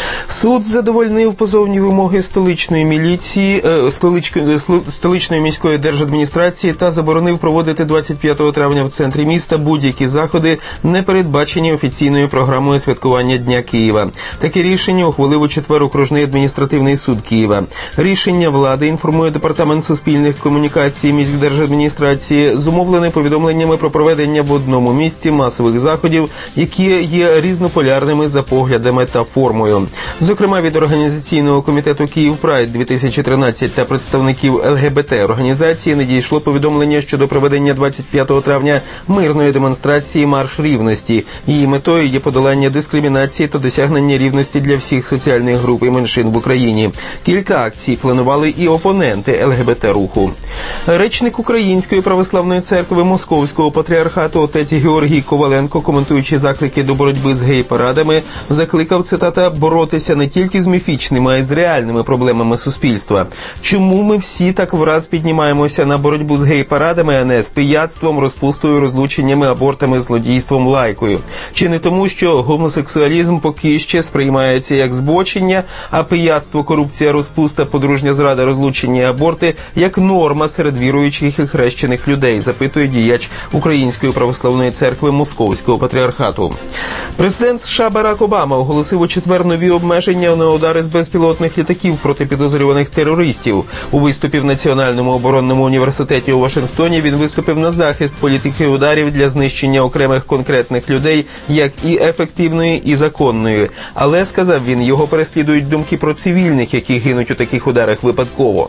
[SPEAKER 5] Суд задовольнив позовні вимоги столичної міліції, е, столичної столичної міської держадміністрації та заборонив проводити двадцять п'ятого травня в центрі міста будь-які заходи, не передбачені офіційною програмою святкування Дня Києва. Таке рішення ухвалив у четвер окружний адміністративний суд Києва. Рішення влади, інформує Департамент суспільних комунікацій міськдержадміністрації, зумовлене повідомленнями про проведення в одному місці масових заходів, які є різнополярними за поглядами та формою. Зокрема, від організаційного комітету Київ Прайд дві тисячі тринадцять та представників ЛГБТ-організації надійшло повідомлення щодо проведення двадцять п'ятого травня мирної демонстрації «Марш рівності». Її метою є подолання дискримінації та досягнення рівності для всіх соціальних груп і меншин в Україні. Кілька акцій планували і опоненти ЛГБТ-руху. Речник Української православної церкви Московського патріархату отець Георгій Коваленко, коментуючи заклики до боротьби з гей-парадами, закликав, цитата, боротися не тільки з міфічними, а й з реальними проблемами суспільства. Чому ми всі так враз піднімаємося на боротьбу з гей-парадами, а не з пияцтвом, розпустою, розлученнями, абортами, злодійством, лайкою? Чи не тому, що гомосексуалізм поки ще сприймається як збочення, а пияцтво, корупція, розпуста, подружня зрада, розлучення і аборти як норма серед віруючих і хрещених людей, запитує діяч Української православної церкви Московського патріархату. Президент США Барак Обама оголосив у четвер нові обмеження на удари з безпілотних літаків проти підозрюваних терористів. У виступі в Національному оборонному університеті у Вашингтоні він виступив на захист політики ударів для знищення окремих конкретних людей, як і ефективної, і законної. Але, сказав він, його переслідують думки про цивільних, які гинуть у таких ударах випадково.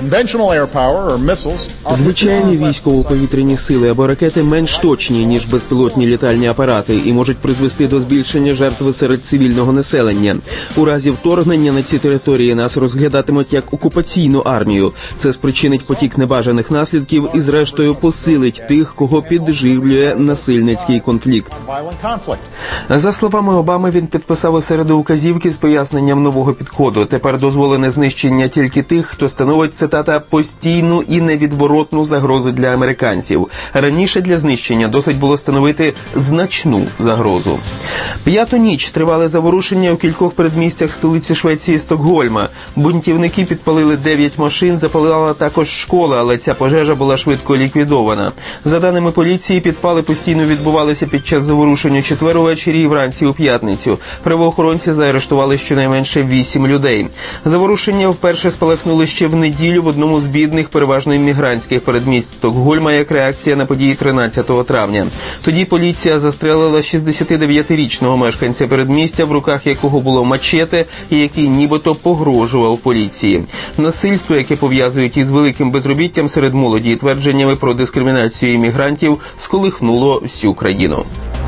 [SPEAKER 5] Звичайні військово-повітряні сили або ракети менш точні, ніж безпілотні літальні апарати, і можуть призвести до збільшення жертв серед цивільного населення. У разі вторгнення на ці території нас розглядатимуть як окупаційну армію. Це спричинить потік небажаних наслідків і, зрештою, посилить тих, кого підживлює насильницький конфлікт. За словами Обами, він підписав у середу указівки з поясненням нового підходу. Тепер дозволене знищення тільки тих, хто становить, цитата, постійну і невідворотну загрозу для американців. Раніше для знищення досить було становити значну загрозу. П'яту ніч тривали заворушення у кількох передмістях столиці Швеції Стокгольма. Бунтівники підпалили дев'ять машин, запалила також школа, але ця пожежа була швидко ліквідована. За даними поліції, підпали постійно відбувалися під час заворушень у четвер увечері і вранці у п'ятницю. Правоохоронці заарештували щонайменше вісім людей. Заворушення вперше спалахнули ще в неділю неділю в одному з бідних, переважно іммігрантських передмість Стокгольма як реакція на події тринадцятого травня. Тоді поліція застрелила шістдесятидев'ятирічного мешканця передмістя, в руках якого було мачете і який нібито погрожував поліції. Насильство, яке пов'язують із великим безробіттям серед молоді і твердженнями про дискримінацію іммігрантів, сколихнуло всю країну.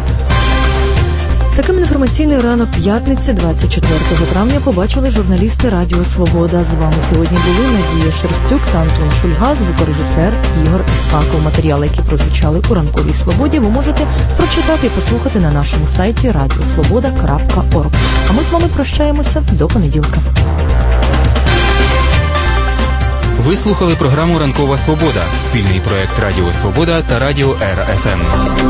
[SPEAKER 2] Таким інформаційний ранок п'ятниці, двадцять четвертого травня, побачили журналісти Радіо Свобода. З вами сьогодні були Надія Шерстюк та Антон Шульга, звукорежисер Ігор Іскаков. Матеріали, які прозвучали у ранковій свободі, ви можете прочитати і послухати на нашому сайті радіосвобода крапка орг. А ми з вами прощаємося до понеділка.
[SPEAKER 8] Ви слухали програму «Ранкова свобода» – спільний проект Радіо Свобода та Радіо Р Ф М.